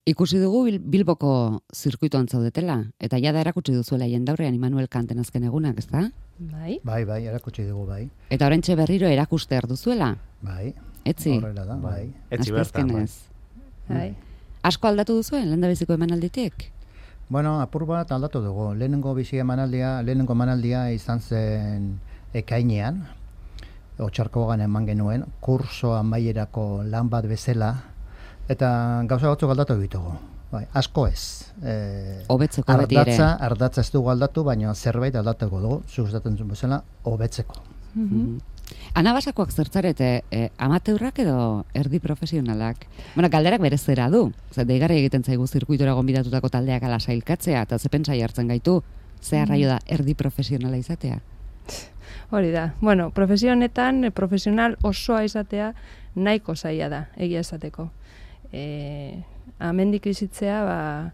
Ikusi dugu Bilboko zirkuitoan zaudetela, eta jada erakutsi duzuela jendaurrean Immanuel Kanten azken egunak, ezta? Bai, erakutsi dugu, bai. Eta oraintxe berriro erakuste duzuela? Bai. Etzi? Horrela da, bai. Etzi bertan, bai. Bai. Asko aldatu duzuen, lehendabiziko emanalditik? Bueno, apur bat aldatu dugu. Lehenengo emanaldia izan zen ekainean, Otxarkoagan eman genuen, kurso amaierako lan bat bezala, eta gauza batzuk aldatu ditugu. Bai, asko ez. Hobetzeko beti ere. Ardatza ez dugu aldatu, baina zerbait aldatuko dugu, zuzaten zuen bezala, hobetzeko. Anabasakoak zertzarete, amateurrak edo erdi profesionalak? Bueno, galderak berez zera du. Deigarri egiten zaigu zirkuitora gonbidatutako taldeak ala sailkatzea, eta ze pentsai hartzen gaitu, ze arraio da erdi profesionala izatea? Hori da. Bueno, profesionetan, profesional osoa izatea nahiko zaila da, egia esateko. Amendik bizitzea,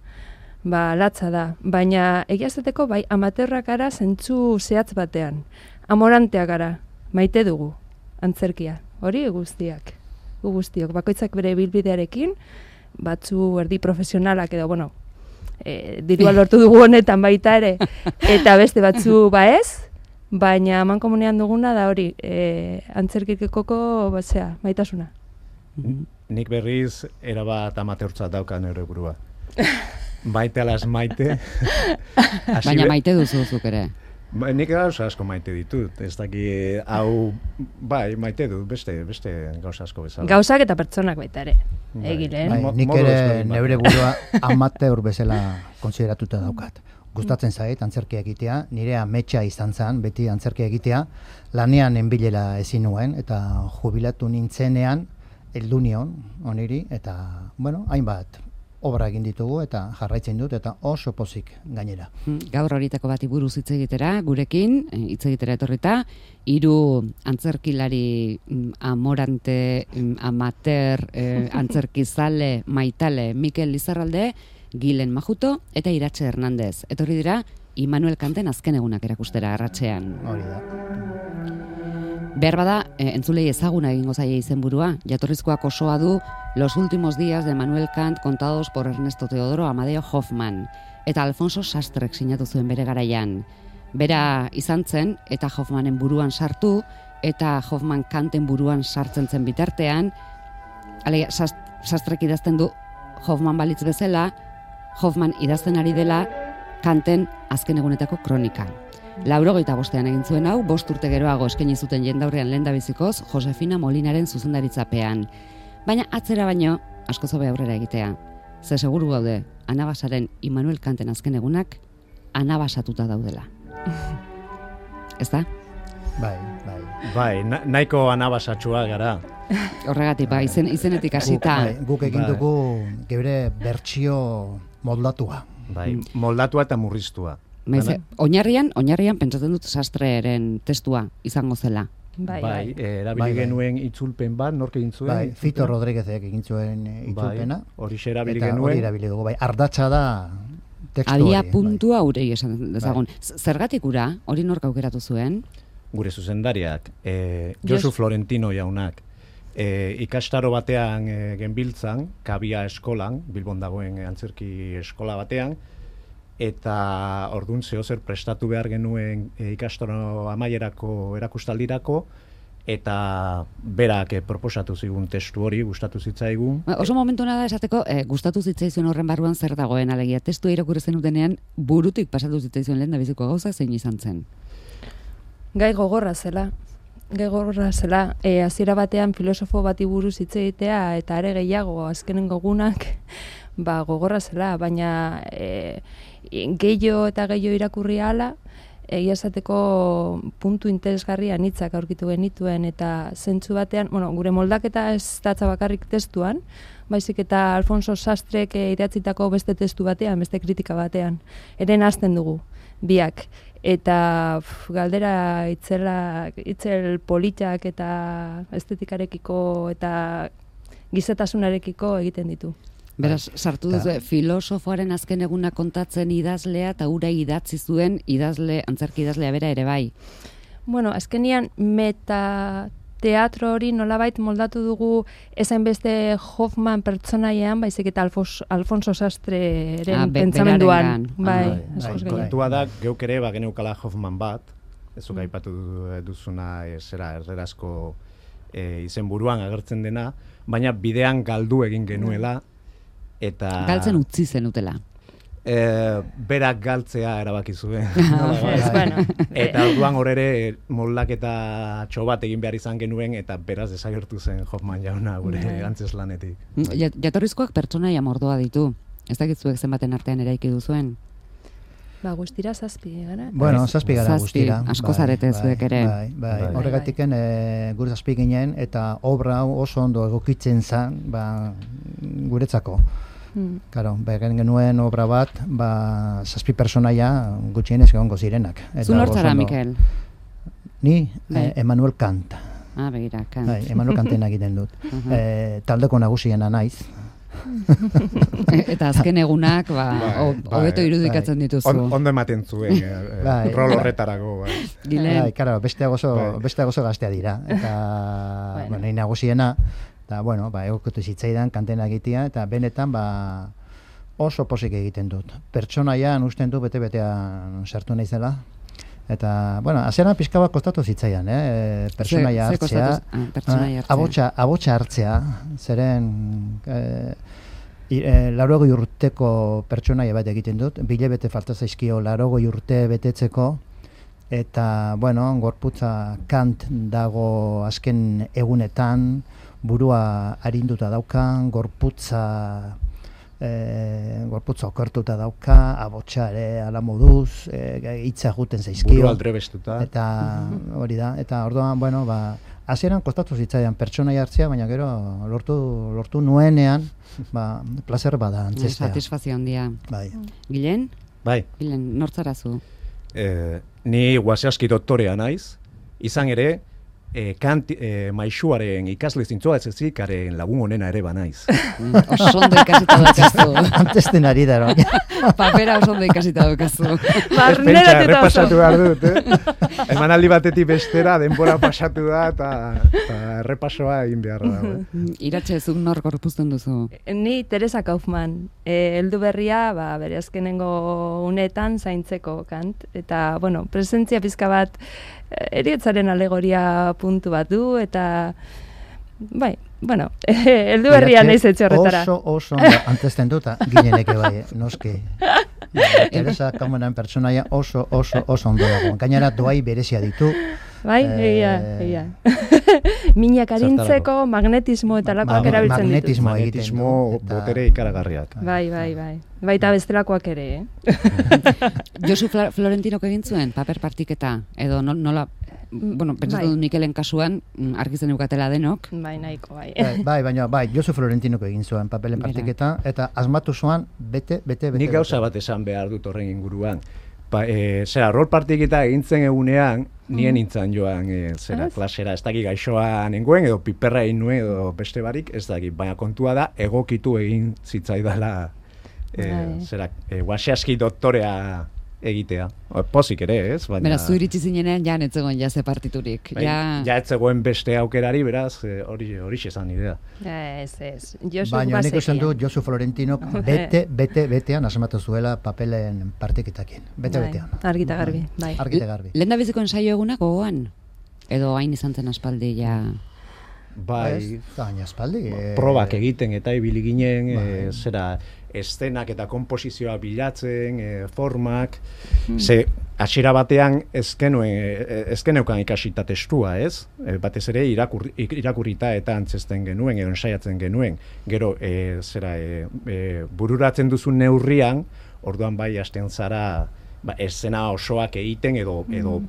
latza da. Baina egia esateko, bai, amateurrak gara zentzu zehatz batean. Amoranteak gara, maite dugu, antzerkia. Hori guztiak. Guztiok, bakoitzak bere bilbidearekin, batzu erdi profesionalak edo, bueno, dirua lortu dugu honetan baita ere, eta beste batzu ez, baina mankomunean duguna da hori, antzerkikekoko maitasuna. Nik berriz erabat amateurtzat daukan ere burua. Maite alas maite. Baina maite duzuzuk ere. Nik gauza asko maite ditut. Ez daki hau, bai, maite dut, beste gauza asko bezala. Gauzak eta pertsonak baita ere, egileen. Nik ere neure burua amateur bezala konsideratuta daukat. Gustatzen zait antzerkia egitea, nire ametsa izan zen, beti antzerkia egitea, lanean enbilela ezin nuen, eta jubilatu nintzenean, heldu nion, oniri, eta, bueno, hainbat obra egin ditugu, eta jarraitzen dut, eta oso pozik gainera. Gaur horitako bati buruz hitz egitera, gurekin, hitz egitera etorrita, 3 antzerkilari amorante, amateur, antzerkizale, maitale, Mikel Lizarralde, Gilen Majuto eta Iratxe Hernandez. Etorri dira, Immanuel Kanten azken egunak erakustera arratsean. Hori da. Behar bada, entzulei ezaguna egingo zaie izenburua, jatorrizkoak osoa du Los últimos días de Immanuel Kant contados por Ernesto Teodoro Amadeo Hoffman, eta Alfonso Sastrek sinatu zuen bere garaian. Bera izan zen, eta Hoffmanen buruan sartu, eta Hoffman Kanten buruan sartzen zen bitartean, alegia, Sastrek idazten du Hoffman balitz bezala, Hoffman idazten ari dela Kanten azken egunetako kronika. 85ean egin zuen hau, 5 urte geroago eskaini zuten jendaurrean lehendabizikoz Josefina Molinaren zuzendaritzapean. Baina atzera baino, askoz hobe aurrera egitea. Ze seguru gaude, Anabasaren Immanuel Kanten azken egunak anabasatuta daudela. Ez da? Bai, nahiko anabasatxua gara. Horregatik, izenetik hasita. Guk egin dugu geure bertsio moldatua. Bai, moldatua eta murriztua. Oinarrian pentsatzen dut Sastreren testua izango zela. Bai, erabili genuen itzulpen bat, nork egin zuen? Bai, Fito Rodríguezek egin zuen itzulpena. Horixe erabili genuen. Eta hori erabili dugu, bai, ardatza da testu hori. Abia puntua urei esan dezagun. Zergatik ura, hori nork aukeratu zuen? Gure zuzendariak, Josu Florentino jaunak. Ikastaro batean genbiltzan, Kabia eskolan, Bilbon dagoen antzerki eskola batean, eta orduan zehozer prestatu behar genuen ikastaro amaierako erakustaldirako, eta berak proposatu zigun testu hori, gustatu zitzaigun. Oso momentuena da esateko, gustatu zitzaizuen horren barruan zer dagoen, alegia testua irakurri zenutenean burutik pasatu zitzaizuen lehendabiziko gauza zein izan zen? Gai gogorra zela, hasiera batean filosofo bati buruz hitz egitea eta are gehiago azkenengo egunak gogorra zela, baina gehiago eta gehiago irakurri ahala, egia esateko puntu interesgarria anitzak aurkitu genituen eta zentzu batean, gure moldaketa ez datza bakarrik testuan, baizik eta Alfonso Sastrek idatzitako beste testu batean, beste kritika batean, eren hasten dugu, biak. Eta galdera itzel politak eta estetikarekiko eta gizetasunarekiko egiten ditu. Beraz, sartu duzu, filosofoaren azken eguna kontatzen idazlea eta ura idatzi zuen antzerki idazlea bera ere bai. Bueno, azkenian meta teatro hori nolabait moldatu dugu ezain beste Hoffman pertsonaian, baizik eta Alfonso Sastreren pentsamenduan. Bai, kontua da, geuk ere geneukala Hoffman bat, ezuk aipatu duzuna erderazko izenburuan agertzen dena, baina bidean galdu egin genuela, eta... Galtzen utzi zenutela. Berak galtzea erabaki zuen. Eta orduan hor ere moldaketa txobat egin behar izan genuen, eta beraz desagertu zen Hoffman jauna gure antzeslanetik. Jatorrizkoak pertsonaia mordoa ditu. Ez dakitzuek zenbaten artean eraiki duzuen? Guztira 7 gara. Bueno, 7 gara guztira. Asko zarete zuek ere. Horregatiken gure 7 ginen, eta obra oso ondo egokitzen zen, guretzako. Claro, begen genuen obra bat, 7 pertsonaia gutxienez egongo zirenak. Zu nortzara, Mikel? Ni, Emmanuel Kant. Begira, Kant. Emmanuel Kanten egiten dut. Taldeko nagusiena naiz. Eta azken egunak, hobeto irudikatzen dituzu. Ondo ematen zuen, rol horretarago. Claro, besteak oso gaztea dira. Eta, nahi nagusiena, eta, egokotu zitzaidan kantena egitea, eta benetan, oso posik egiten dut. Pertsonaian usten du bete-betean sartu naizela. Eta, hasieran pixka bat kostatu zitzaidan, pertsonaia hartzea, abotsa hartzea, zeren 80 urteko pertsonaia bat egiten dut, bilebete falta zaizkio 80 urte betetzeko, eta, gorputza Kant dago azken egunetan, burua arinduta daukan, gorputza okertuta dauka, abotsa ere ala moduz, hitza juten zaizkio. Burua aldrebestuta. Eta hori da, eta orduan, hasieran kostatu zitzaidan pertsonaia hartzea, baina gero lortu nuenean, placer bada antzestea. Satisfazio handia. Bai. Gilen? Bai. Gilen, nortzarazu? Ni Wasiaski doktorea naiz, izan ere, Kant maixuaren ikasle zintzoa ez ezikaren lagun honena ere banaiz. Oso ondo ikasita daukazu. Antesten ari dara. Papera oso ondo ikasita daukazu. Errepasatu behar dut, Emanaldi batetik bestera, denbora pasatu da, eta errepasoa egin behar da. Iratxe, zuk nor gorpuzten duzu? Ni Teresa Kaufman. Heldu berria, bere azkenengo unetan zaintzeko Kant. Eta, presentzia pizka bat eriotzaren alegoria puntu bat du, eta heldu berria naiz etxe horretara. Oso antesten dut, gineneke bai, noski. Teresa Kaufmanen pertsonaia oso ondo dago. Gainera doai berezia ditu. Bai, egia. Minak arintzeko magnetismo eta lakoak erabiltzen ditu. Magnetismo botere ikaragarriak. Bai. Baita bestelakoak ere, Josu Florentinok egin zuen paper partiketa, edo nola, pentsatu dut Mikelen kasuan, argi zen eukatela denok. Bai, nahiko, bai. Baina, Josu Florentinok egin zuen papelen partiketa, eta asmatu zuen bete. Nik gauza bat esan behar dut horren inguruan. Rol partiketa egintzen egunean, nien nintzen joan klasera, ez dakik gaixoa nengoen, edo piperra egin nuen, edo beste barik, ez dakik, baina kontua da, egokitu egin zitzaidala Wasiaski doktorea egitea. Pozik ere, ez? Beraz, zu iritsi zinenean ja netzegoen jase partiturik. Ja etzegoen beste aukerari, beraz, hori esan idea. Ez. Baina nik usten du Josu Florentinok betean asmatu zuela papelen partiketakin. Betean. Argita garbi. Lehen da biziko ensaio egunak gogoan? Edo hain izan zen aspaldi ja... Bai, aspaldi. Probak egiten eta ibili ginen, eszenak eta komposizioa bilatzen, formak, hasiera batean ezkeneukan ikasita testua, ez? Batez ere irakurrita eta antzesten genuen, edo ensaiatzen genuen. Gero, bururatzen duzun neurrian, orduan bai hasten zara eszena osoak egiten edo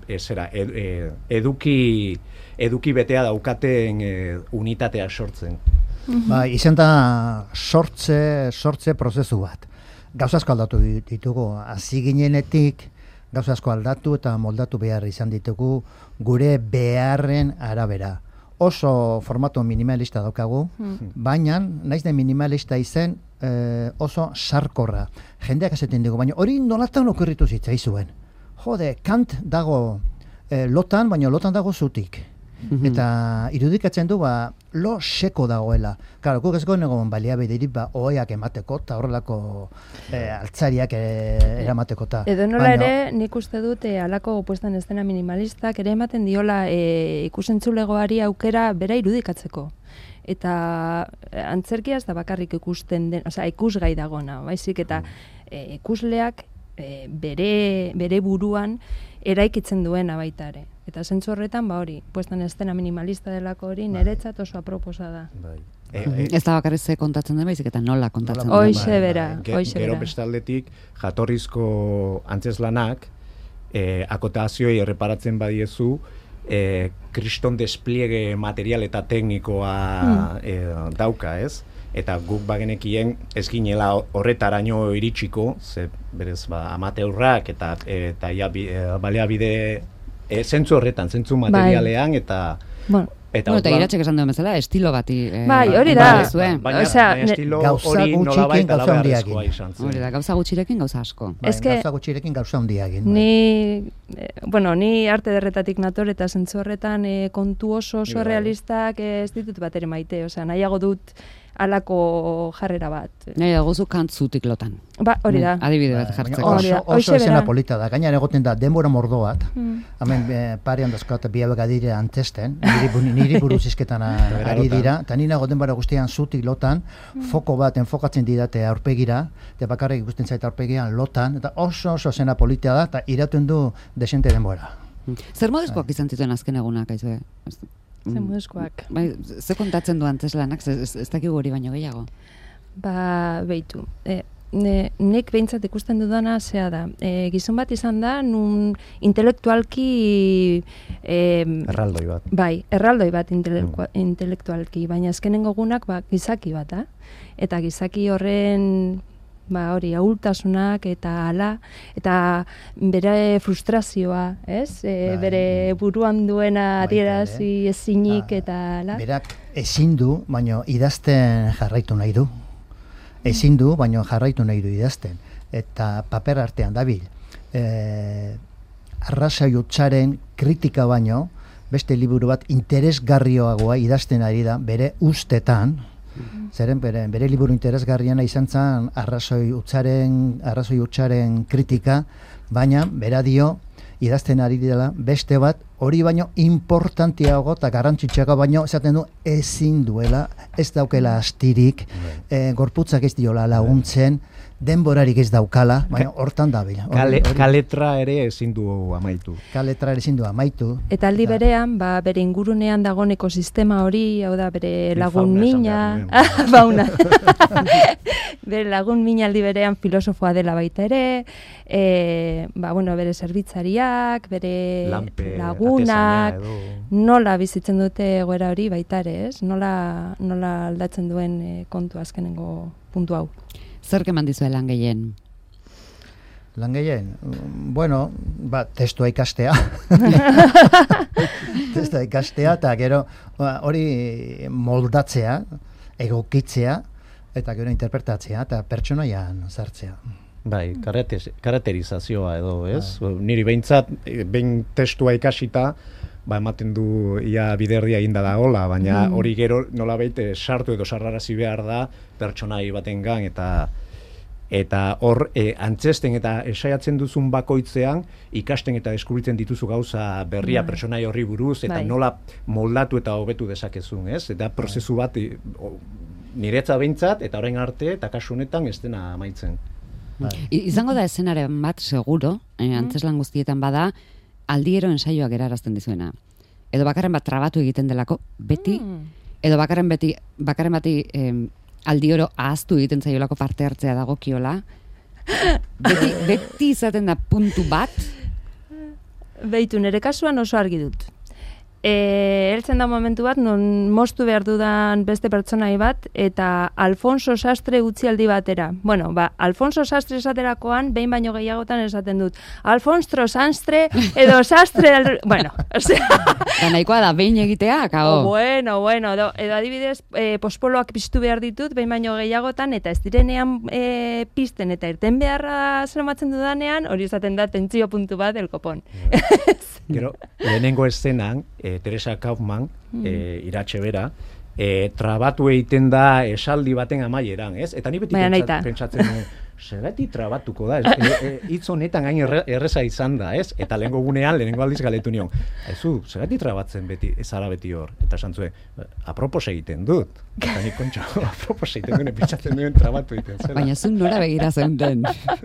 eduki betea daukaten unitatea sortzen. Izen da sortze prozesu bat. Gauza asko aldatu ditugu. Hasi ginenetik gauza asko aldatu eta moldatu behar izan ditugu gure beharren arabera. Oso formato minimalista daukagu, baina naiz den minimalista izen oso sarkorra. Jendeak esaten dugu, baina hori nolatan okurritu zitzaizuen. Jode, Kant dago lotan, baina lotan dago zutik. Eta irudikatzen du, lo seko dagoela. Claro, guk ez gonegon baliabiderik oheak emateko, eta horrelako altzariak eramateko. Edo nola ere, nik uste dut, alako puestan estena minimalistak, ere ematen diola ikusentzulegoari aukera bera irudikatzeko. Eta antzerkia ez da bakarrik ikusten den, ikusgai dagona, baizik, eta ikusleak bere buruan eraikitzen duena baita ere. Eta zentzu horretan, hori, puestan estena minimalista delako hori, niretzat oso aproposa da. Ez da bakarrik ze kontatzen den baizik, eta nola kontatzen den. Hoixe bera. Gero bestaldetik, jatorrizko antzeslanak, akotazioi erreparatzen badiezu, kriston despliege material eta teknikoa dauka, ez? Eta guk bagenekien ez ginela horretaraino iritsiko, ze berez amateurrak eta baliabide zentzu horretan, zentzu materialean eta eta iratxek esan duen bezala, estilo bati hori da. Baina estilo hori nolabait alabeharrezkoa izan zen. Hori da, gauza gutxirekin gauza asko. Gauza gutxirekin gauza handia egin. Ni arte derretatik nator eta zentzu horretan kontu oso realistak ez ditut bat ere maite. Nahiago dut alako jarrera bat. Nahi da gozu kantzutik lotan. Hori da. Adibide bat jartzeko. Oso esena polita da. Gainera egoten da denbora mordoat. Hemen parean dazkoat bi abegadire antesten. Niri buruz izketan ari dira. Eta nina denbora guztian zutik lotan. Foko bat enfokatzen didate aurpegira. Eta bakarrik ikusten zaita aurpegian lotan. Eta oso esena polita da. Eta irauten du desente denbora. Zer modezkoak izan zituen azken egunak, aizue? Zer modezkoak. Ze kontatzen du antzeslanak, ez dakigu hori baino gehiago? Beitu. Nik behintzat ikusten dudana zea da. Gizon bat izan da, nun intelektualki... Erraldoi bat. Bai, erraldoi bat intelektualki, baina azkenengo gunak gizaki bat, eta gizaki horren... hori, ahultasunak eta ala, eta bere frustrazioa, ez? Bere buruan duena adierazi ezinik eta ala. Berak ezin du, baina idazten jarraitu nahi du. Ezin du, baina jarraitu nahi du idazten. Eta paper artean dabil. Arrasai hutsaren kritika baino, beste liburu bat interesgarrioagoa idazten ari da, bere ustetan, zeren bere liburu interesgarriena izan zen arrazoi hutsaren kritika, baina bera dio idazten ari dela beste bat hori baino importantiago eta garrantzitsuago baino esaten du ezin duela, ez daukela astirik, gorputzak ez diola laguntzen, denborarik ez daukala, baina hortan da bila. Kaletra ere ezin du amaitu. Eta aldi berean, bere ingurunean dagoen ekosistema hori, hau da, bere lagun mina, fauna. Bere lagun mina aldi berean filosofoa dela baita ere, bere zerbitzariak, bere lagunak, nola bizitzen dute egoera hori baita ere, ez? Nola aldatzen duen kontu azkenengo puntu hau. Zer keman dizue lan gehien? Lan gehien? Testua ikastea. Testua ikastea, eta gero hori moldatzea, egokitzea, eta gero interpretatzea, eta pertsonaian sartzea. Bai, karakterizazioa edo, ez? Niri behintzat, behin testua ikasita, ematen du ia biderdia eginda dagoela, baina hori gero nolabait sartu edo sarrarazi behar da pertsonai batengan eta hor antzesten eta esaiatzen duzun bakoitzean ikasten eta deskubritzen dituzu gauza berria pertsonai horri buruz eta nola moldatu eta hobetu dezakezun, ez? Eta prozesu bat niretza behintzat eta orain arte eta kasu honetan ez dena amaitzen. Izango da eszenaren bat seguro, antzeslan guztietan bada, aldiero ensaioak erarazten dizuena. Edo bakarren bat trabatu egiten delako, beti, edo bakarren bati aldioro ahaztu egiten zaiolako parte hartzea dagokiola, beti izaten da puntu bat. Beitu, nire kasuan oso argi dut. Heltzen da momentu bat, non moztu behar dudan beste pertsonai bat, eta Alfonso Sastre utzialdi batera. Alfonso Sastre esaterakoan, behin baino gehiagotan esaten dut. Alfonso Sastre, edo Sastre... Da nahikoa da, behin egitea, kao. Edo adibidez, pospoloak piztu behar ditut, behin baino gehiagotan, eta ez direnean pizten, eta irten beharra zeramatzen dudanean, hori esaten da tentzio puntu bat, el kopon. Gero, lehenengo eszenan, Teresa Kaufman, iratxe bera, trabatu egiten da esaldi baten amaieran, ez? Eta ni beti pentsatzen nuen, zergatik trabatuko da, hitz honetan gain erreza izan da, ez? Eta lehenengo aldiz galetu nion, zergatik trabatzen beti, ezara beti hor? Eta esan zuen, apropos egiten dut. Eta nik kontxa, apropos egiten duen, pentsatzen duen trabatu egiten zela. Baina zun nora begira zeuden.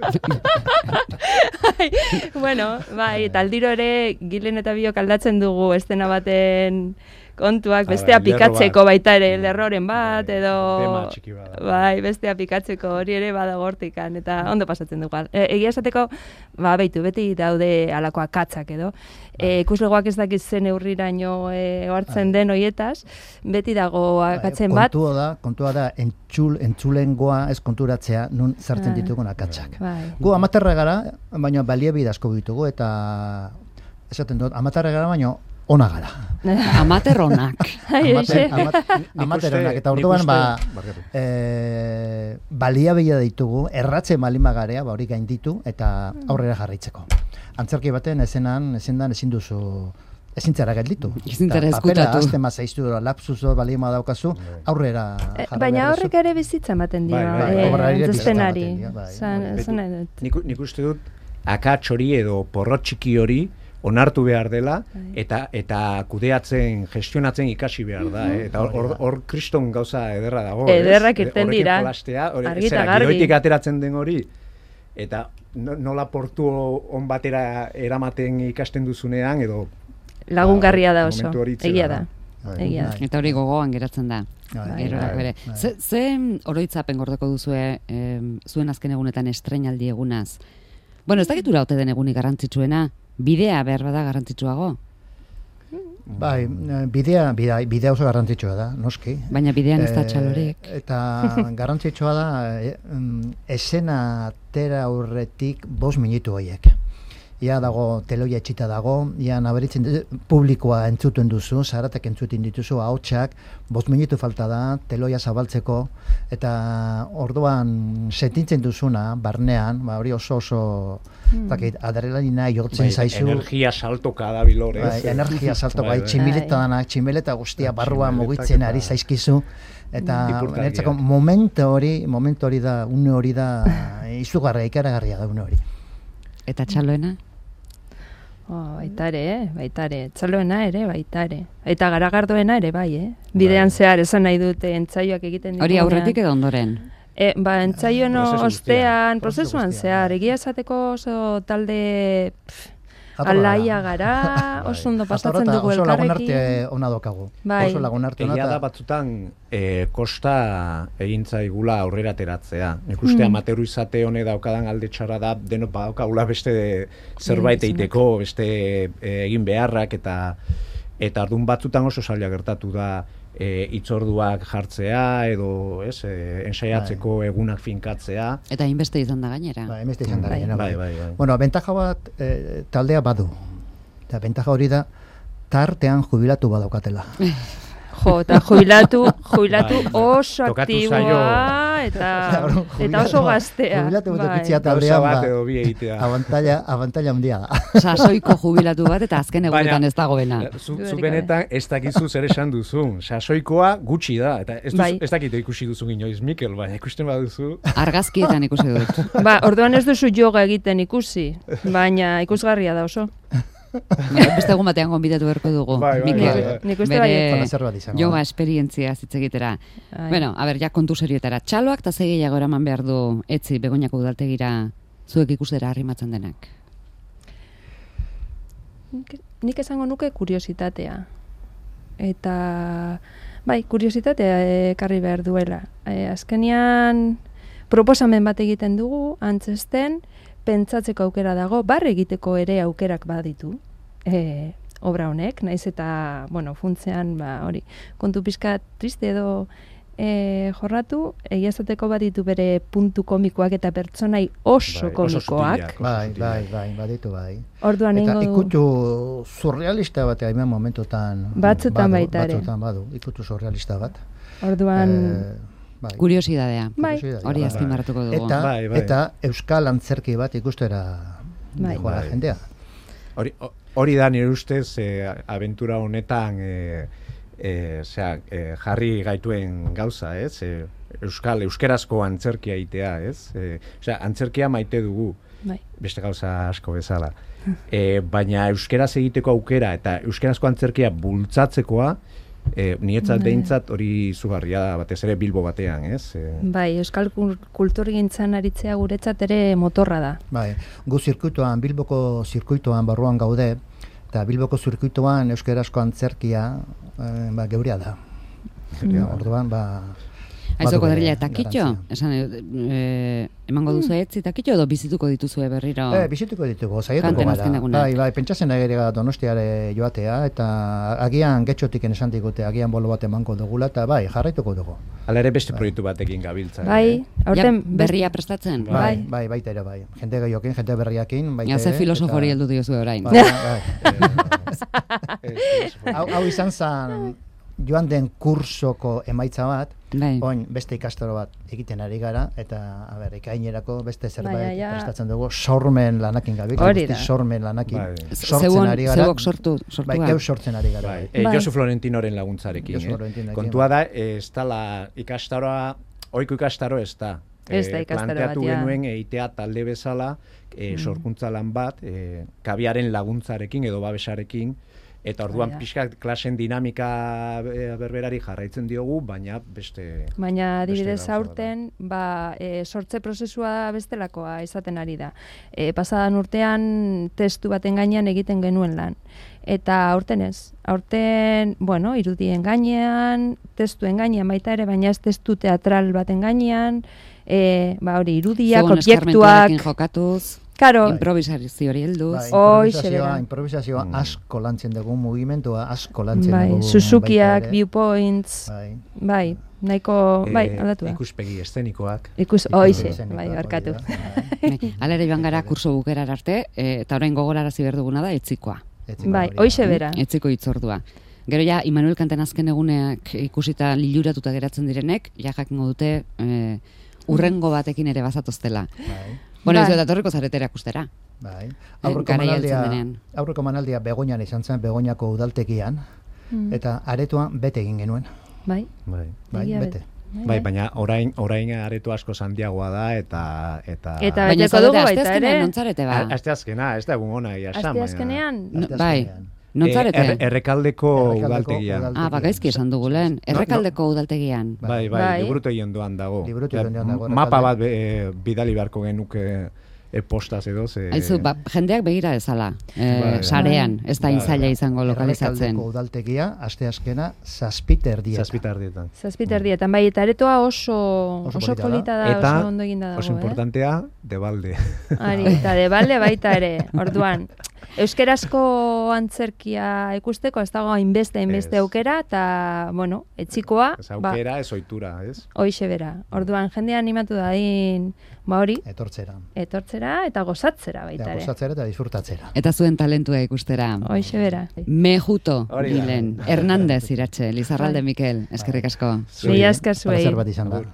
Bueno, bai, eta aldiro ere, Gilen eta biok aldatzen dugu estena baten kontuak, bestea pikatzeko baita ere, lerroren bat, edo... Bai, bestea pikatzeko hori ere badago hortikan, eta ondo pasatzen dugu. Egia esateko, beitu, beti daude alako akatzak edo. Ikuslegoak ez dakiz zen eurriraino hartzen den hoietaz, beti dago akatzen bat. Kontua da, entzulengoa ez konturatzea, nun zartzen ditugun akatzak. Gu amaterra gara, baina baliabide asko ditugu, eta esaten dut, amaterra gara, baina ona gara. Amaterronak. Amaterronak, eta orduan baliabila ditugu, erratzen balima garea, hori gainditu, eta aurrera jarraitzeko. Antzerki baten ezin duzu, ezin zara gelditu. Ezin zara eskutatu. Papera, aztema zaiztu, lapsuzo balima daukazu, aurrera jarraitzeko. Baina horrek ere bizitza ematen dio, entzustenari. Nik uste dut, akats hori edo porrot txiki hori, onartu behar dela, eta kudeatzen, gestionatzen ikasi behar da. Eta hor kriston gauza ederra dago. Ederrak irten dira, argita garbi. Giroitik ateratzen den hori, eta nola portu on batera eramaten ikasten duzunean, edo... Lagungarria da oso, egia da. Eta hori gogoan geratzen da. Ze oroitzapen gordeko duzue zuen azken egunetan estreinaldi egunaz? Bueno, ez dakitura ote den egunik garrantzitsuena, bidea behar bada garrantzitsuago? Bai, bidea oso garrantzitsua da, noski. Baina bidean ez da txalorik. Eta garrantzitsua da, esena atera aurretik 5 minutu horiek. Ia dago, teloia etxita dago, ia nabaritzen publikoa entzuten duzu, zaratek entzuten dituzu, ahotsak, 5 minutu falta da, teloia zabaltzeko, eta orduan sentintzen duzuna, barnean, hori oso adrenalina jortzen zaizu. Energia saltoka da bilore. Energia saltoka, tximeleta guztia barruan mugitzen ari zaizkizu, eta niretzako momentu hori da, une hori da, izugarria, ikaragarria da une hori. Eta txaloena? Baitare. Txaloena ere, baitare. Eta garagardoena ere, bai, Bidean zehar, esan nahi dute entzaioak egiten ditugunean. Hori aurretik edo ondoren? Entzaioen ostean, prozesuan zehar, egia esateko oso talde alaia gara, oso ondo pasatzen dugu elkarrekin. Oso lagunarte ona dokagu. Oso lagunarte ona. Egia da batzutan kosta egintzaigula aurrera ateratzea. Nik uste amateru izate honek daukadan alde txarra da, denok badaukagula beste zerbait egiteko, beste egin beharrak, eta ardun batzutan oso zaila gertatu da itzorduak jartzea, edo ensaiatzeko egunak finkatzea. Eta inbeste izan da gainera. Inbeste izan da gainera. Bai. Bueno, bentaja bat taldea badu. Eta bentaja hori da, tartean jubilatu badaukatela. Eta jubilatu oso aktiboa eta oso gaztea. Jubilatu betekitzea taldean bat edo bi egitea. Abantaila handia da. Sasoiko jubilatu bat eta azken egunetan ez dagoena. Zu benetan ez dakizu zer esan duzun. Sasoikoa gutxi da. Eta ez dakite ikusi duzun inoiz, Mikel, baina ikusten baduzu. Argazkietan ikusi dut. Orduan ez duzu yoga egiten ikusi, baina ikusgarria da oso. Beste egun batean gonbidatu beharko dugu. Nik uste bai. Yoga esperientzia zitzegitera. Bueno, a ber, ja kontu serioetara. Txaloak eta zei gehiago eraman behar du etzi Begoñako udaltegira zuek ikustera arrimatzen denak? Nik esango nuke kuriositatea. Eta, bai, kuriositatea ekarri behar duela. Azkenean proposamen bat egiten dugu, antzesten, pentsatzeko aukera dago, barre egiteko ere aukerak baditu obra honek, naiz eta, funtzean, hori, kontu pixka triste edo jorratu, egiazateko baditu bere puntu komikoak eta pertsonai oso komikoak. Bai, baditu bai. Orduan eta ikutu surrealista bat egin momentotan. Batzutan baita ere. Batzutan badu, ikutu surrealista bat. Orduan... Kuriosidadea, hori azpimarratuko dugu. Eta euskal antzerki bat ikustera joa jendea. hori da nire ustez abentura honetan jarri gaituen gauza, ez? Euskerazko antzerkia itea, ez? Antzerkia maite dugu, beste gauza asko bezala. Baina euskeraz egiteko aukera eta euskerazko antzerkia bultzatzekoa, niretzat behintzat hori izugarria da, batez ere Bilbo batean, ez? Bai, euskal kulturgintzan aritzea guretzat ere motorra da. Bai, gu zirkuitoan, Bilboko zirkuitoan barruan gaude, eta Bilboko zirkuitoan euskerazko antzerkia geurea da. Orduan, Aizu koderrila eta kitxo? Emango duzu etzi eta kitxo edo bizituko dituzue berriro? Bizituko ditugu, saietuko gara. Bai, pentsatzen ere Donostiare joatea, eta agian getxotik esan digute, agian bolo bat emango dugula, eta bai, jarraituko dugu. Hala ere beste proiektu batekin gabiltza. Bai, aurten berria prestatzen? Bai, baita ere bai. Jende gehiokin, jende berriakin. Ze filosofori heldu diozu orain. Hau izan zen joan den kursoko emaitza bat, oin beste ikastaro bat egiten ari gara, eta ekainerako beste zerbait prestatzen dugu, sormen lanakin gabik, sormen lanakin sortzen ari gara. Zeuok sortua? Bai, geu sortzen ari gara. Josu Florentinoren laguntzarekin. Kontua da, ez dala ikastaroa, oiko ikastaro ez da. Planteatu genuen eitea talde bezala, sorkuntza lan bat, kabiaren laguntzarekin edo babesarekin, eta orduan pixkat klasen dinamika berberari jarraitzen diogu, baina beste... Baina adibidez aurten, sortze prozesua bestelakoa izaten ari da. Pasadan urtean testu baten gainean egiten genuen lan. Eta aurten ez. Aurten, irudien gainean, testuen gainean baita ere, baina ez testu teatral baten gainean, irudiak, objektuak... jokatuz... Claro. Improvisazio hori helduz. Improvisazioa asko lantzen dugu, mugimendua asko lantzen dugu. Suzukiak, viewpoints, nahiko, aldatu da. Ikuspegi eszenikoak. Barkatu. Hala ere joan gara kurso bukerar arte, eta orain gogorarazi behar duguna da etzikoa. Hoixe bera. Etziko hitzordua. Gero ja, Immanuel Kanten azken eguneak ikusita liluratuta geratzen direnek, ja jakingo dute urrengo batekin ere bazatoztela. Ez da torriko zaretera akustera. Aurreko manaldia Begoñan izan zen, Begoñako udaltegian, eta aretoan bete egin genuen. Bai, bete. Bai, baina orain areto asko handiagoa da, eta... Baina dugu baita ere? Asteazkena, ez da egun hona egia esan. Asteazkenean? Bai. Nontzarete? Errekaldeko udaltegian. Bagaizki esan dugu lehen. Errekaldeko udaltegian. Bai, liburutu egin duan dago. Mapa bat bidali beharko genuke postaz edo. Aizu, jendeak begira ezala. Sarean, ez da inzaila izango lokalizatzen. Errekaldeko udaltegia, asteazkena, 7:30. 7:30. Bai, eta aretoa oso polita da, oso ondo eginda dago. Oso importantea, Debalde. Eta Debalde baita ere, orduan. Euskerazko antzerkia ikusteko ez dago hainbeste aukera, eta, etzikoa... Ez aukera, ez ohitura, ez? Hoixe bera. Orduan, jendea animatu dadin, hori... Etortzera eta gozatzera baita ere. Gozatzera eta disfrutatzera. Eta zuen talentua ikustera. Hoixe bera. Mejuto, Bilen, Hernández iratxe, Lizarralde Mikel, eskerrik asko. Mila esker zuei. Plazer bat izan da.